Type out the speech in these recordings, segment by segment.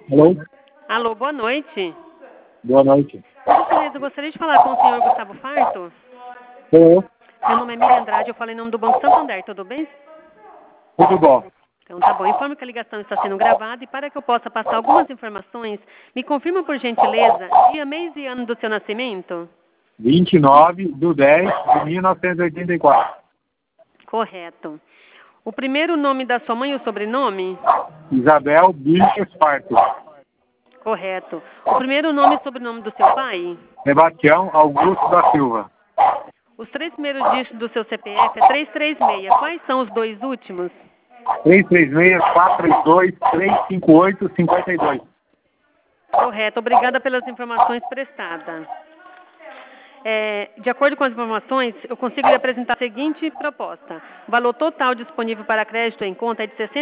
Alô? Alô, boa noite. Boa noite. Por gentileza, eu gostaria de falar com o senhor Gustavo Farto. Sou eu. Meu nome é Miriam Andrade, eu falo em nome do Banco Santander, tudo bem? Tudo bom? Então tá bom, informe que a ligação está sendo gravada e para que eu possa passar algumas informações, me confirma por gentileza dia, mês e ano do seu nascimento? 29/10/1984. Correto. O primeiro nome da sua mãe e o sobrenome? Isabel Birches Farto. Correto. O primeiro nome e sobrenome do seu pai? Sebastião Augusto da Silva. Os três primeiros dígitos do seu CPF é 336. Quais são os dois últimos? 336-432-358-52. Correto. Obrigada pelas informações prestadas. De acordo com as informações, eu consigo lhe apresentar a seguinte proposta. O valor total disponível para crédito em conta é de R$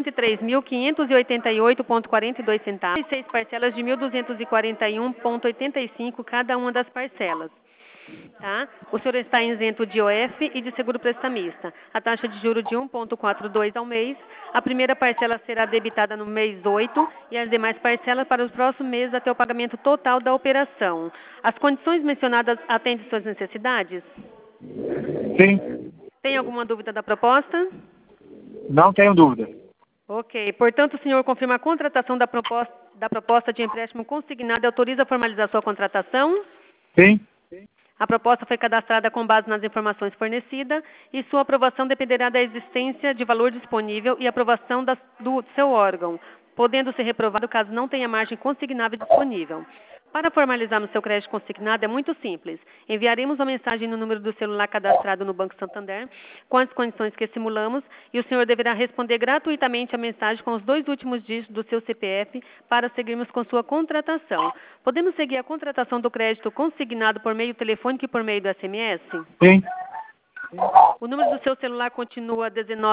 63.588,42 e 6 parcelas de R$ 1.241,85 cada uma das parcelas. Tá? O senhor está isento de IOF e de seguro prestamista. A taxa de juros de 1,42 ao mês. A primeira parcela será debitada no mês 8 e as demais parcelas para os próximos meses até o pagamento total da operação. As condições mencionadas atendem suas necessidades? Sim. Tem alguma dúvida da proposta? Não tenho dúvida. Ok. Portanto, o senhor confirma a contratação da proposta de empréstimo consignado e autoriza a formalizar sua contratação? Sim. A proposta foi cadastrada com base nas informações fornecidas e sua aprovação dependerá da existência de valor disponível e aprovação do seu órgão, podendo ser reprovado caso não tenha margem consignável disponível. Para formalizar no seu crédito consignado é muito simples. Enviaremos uma mensagem no número do celular cadastrado no Banco Santander, com as condições que simulamos, e o senhor deverá responder gratuitamente a mensagem com os dois últimos dígitos do seu CPF para seguirmos com sua contratação. Podemos seguir a contratação do crédito consignado por meio telefônico e por meio do SMS? Sim. O número do seu celular continua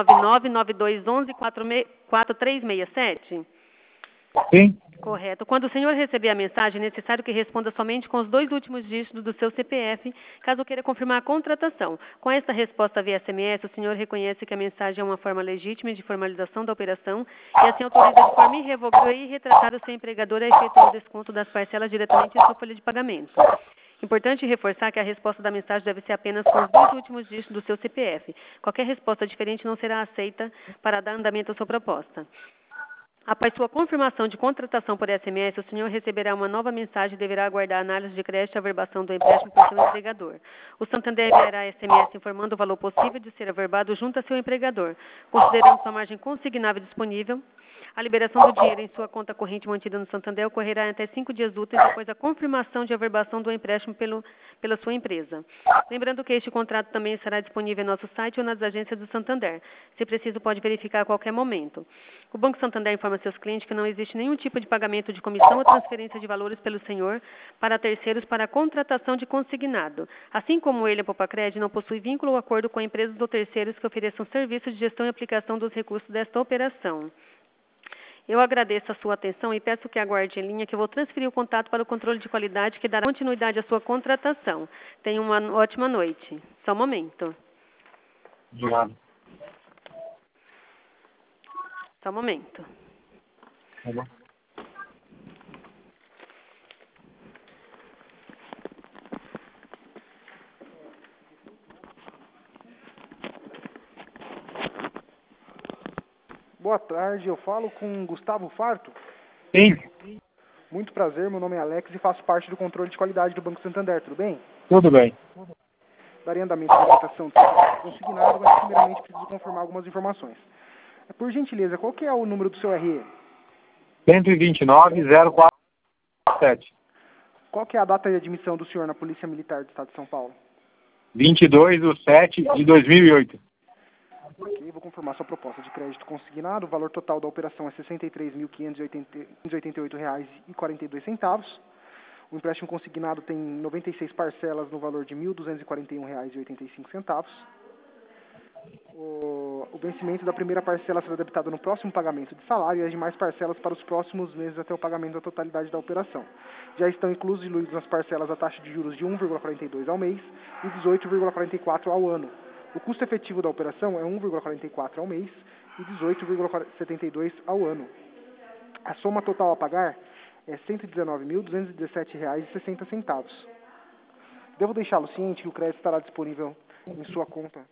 19992114367? Sim. Correto. Quando o senhor receber a mensagem, é necessário que responda somente com os dois últimos dígitos do seu CPF, caso queira confirmar a contratação. Com esta resposta via SMS, o senhor reconhece que a mensagem é uma forma legítima de formalização da operação e assim autoriza de forma irrevogável e retratar o seu empregador a efetuar o desconto das parcelas diretamente em sua folha de pagamento. Importante reforçar que a resposta da mensagem deve ser apenas com os dois últimos dígitos do seu CPF. Qualquer resposta diferente não será aceita para dar andamento à sua proposta. Após sua confirmação de contratação por SMS, o senhor receberá uma nova mensagem e deverá aguardar a análise de crédito e averbação do empréstimo por seu empregador. O Santander enviará SMS informando o valor possível de ser averbado junto a seu empregador, considerando sua margem consignável disponível. A liberação do dinheiro em sua conta corrente mantida no Santander ocorrerá em até 5 dias úteis após a confirmação de averbação do empréstimo pela sua empresa. Lembrando que este contrato também estará disponível em nosso site ou nas agências do Santander. Se preciso, pode verificar a qualquer momento. O Banco Santander informa seus clientes que não existe nenhum tipo de pagamento de comissão ou transferência de valores pelo senhor para terceiros para a contratação de consignado. Assim como ele, a Popacred, não possui vínculo ou acordo com empresas ou terceiros que ofereçam serviços de gestão e aplicação dos recursos desta operação. Eu agradeço a sua atenção e peço que aguarde em linha que eu vou transferir o contato para o controle de qualidade que dará continuidade à sua contratação. Tenha uma ótima noite. Só um momento. Obrigado. Só um momento. Tá bom. Boa tarde, eu falo com Gustavo Farto. Sim. Muito prazer, meu nome é Alex e faço parte do controle de qualidade do Banco Santander, tudo bem? Tudo bem. Darei andamento à contratação do serviço consignado, mas primeiramente preciso confirmar algumas informações. Por gentileza, qual que é o número do seu RE? 129/0447. Qual que é a data de admissão do senhor na Polícia Militar do Estado de São Paulo? 22/07/2008. Ok, vou confirmar sua proposta de crédito consignado. O valor total da operação é R$ 63.588,42. O empréstimo consignado tem 96 parcelas no valor de R$ 1.241,85. O vencimento da primeira parcela será debitado no próximo pagamento de salário e as demais parcelas para os próximos meses até o pagamento da totalidade da operação. Já estão incluídos nas parcelas a taxa de juros de 1,42 ao mês e 18,44 ao ano. O custo efetivo da operação é 1,44 ao mês e 18,72 ao ano. A soma total a pagar é R$ 119.217,60. Devo deixá-lo ciente que o crédito estará disponível em sua conta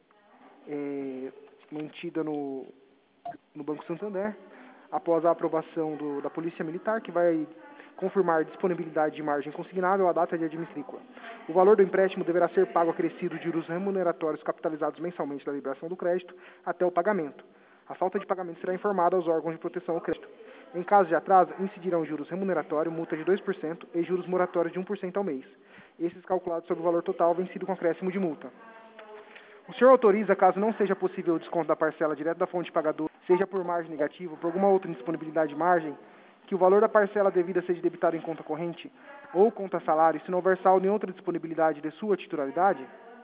mantida no Banco Santander, após a aprovação da Polícia Militar, que vai confirmar disponibilidade de margem consignável à data de admitrícula. O valor do empréstimo deverá ser pago acrescido de juros remuneratórios capitalizados mensalmente da liberação do crédito até o pagamento. A falta de pagamento será informada aos órgãos de proteção ao crédito. Em caso de atraso, incidirão juros remuneratórios, multa de 2% e juros moratórios de 1% ao mês. Esses calculados sobre o valor total vencido com acréscimo de multa. O senhor autoriza, caso não seja possível o desconto da parcela direto da fonte de pagador, seja por margem negativa ou por alguma outra indisponibilidade de margem, que o valor da parcela devida seja debitado em conta corrente ou conta salário, se não houver saldo em outra disponibilidade de sua titularidade?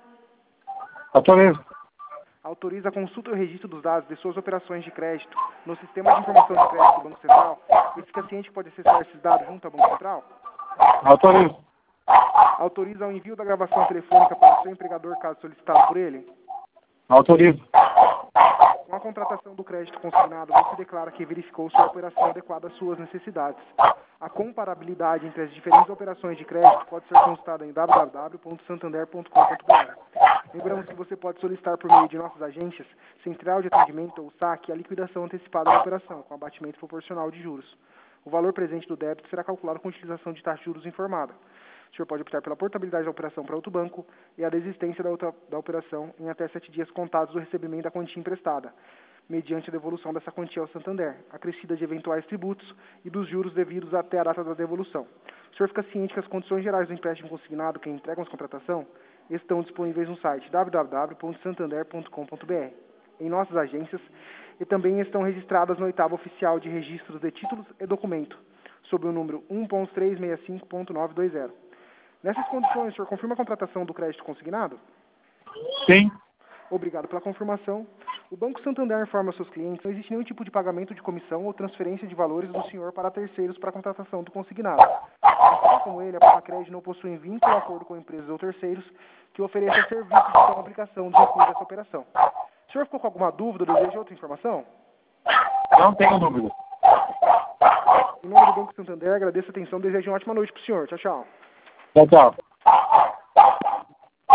Autorizo. Autoriza a consulta e o registro dos dados de suas operações de crédito no Sistema de Informação de Crédito do Banco Central e fica ciente que pode acessar esses dados junto ao Banco Central? Autorizo. Autoriza o envio da gravação telefônica para o seu empregador, caso solicitado por ele? Autorizo. Com a contratação do crédito consignado, você declara que verificou sua operação adequada às suas necessidades. A comparabilidade entre as diferentes operações de crédito pode ser consultada em www.santander.com.br. Lembramos que você pode solicitar por meio de nossas agências, central de atendimento ou saque, a liquidação antecipada da operação, com abatimento proporcional de juros. O valor presente do débito será calculado com utilização de taxa de juros informada. O senhor pode optar pela portabilidade da operação para outro banco e a desistência da operação em até 7 dias contados do recebimento da quantia emprestada, mediante a devolução dessa quantia ao Santander, acrescida de eventuais tributos e dos juros devidos até a data da devolução. O senhor fica ciente que as condições gerais do empréstimo consignado que entregam as contratação estão disponíveis no site www.santander.com.br, em nossas agências, e também estão registradas no 8º Oficial de Registros de Títulos e Documento, sob o número 1.365.920. Nessas condições, o senhor confirma a contratação do crédito consignado? Sim. Obrigado pela confirmação. O Banco Santander informa aos seus clientes que não existe nenhum tipo de pagamento de comissão ou transferência de valores do senhor para terceiros para a contratação do consignado. Assim como ele, a Papacred não possui vínculo ou acordo com empresas ou terceiros que ofereçam serviços de tal aplicação dos recursos dessa operação. O senhor ficou com alguma dúvida ou deseja outra informação? Não tenho dúvida. Em nome do Banco Santander, agradeço a atenção e desejo uma ótima noite para o senhor. Tchau, tchau. Tchau, tchau.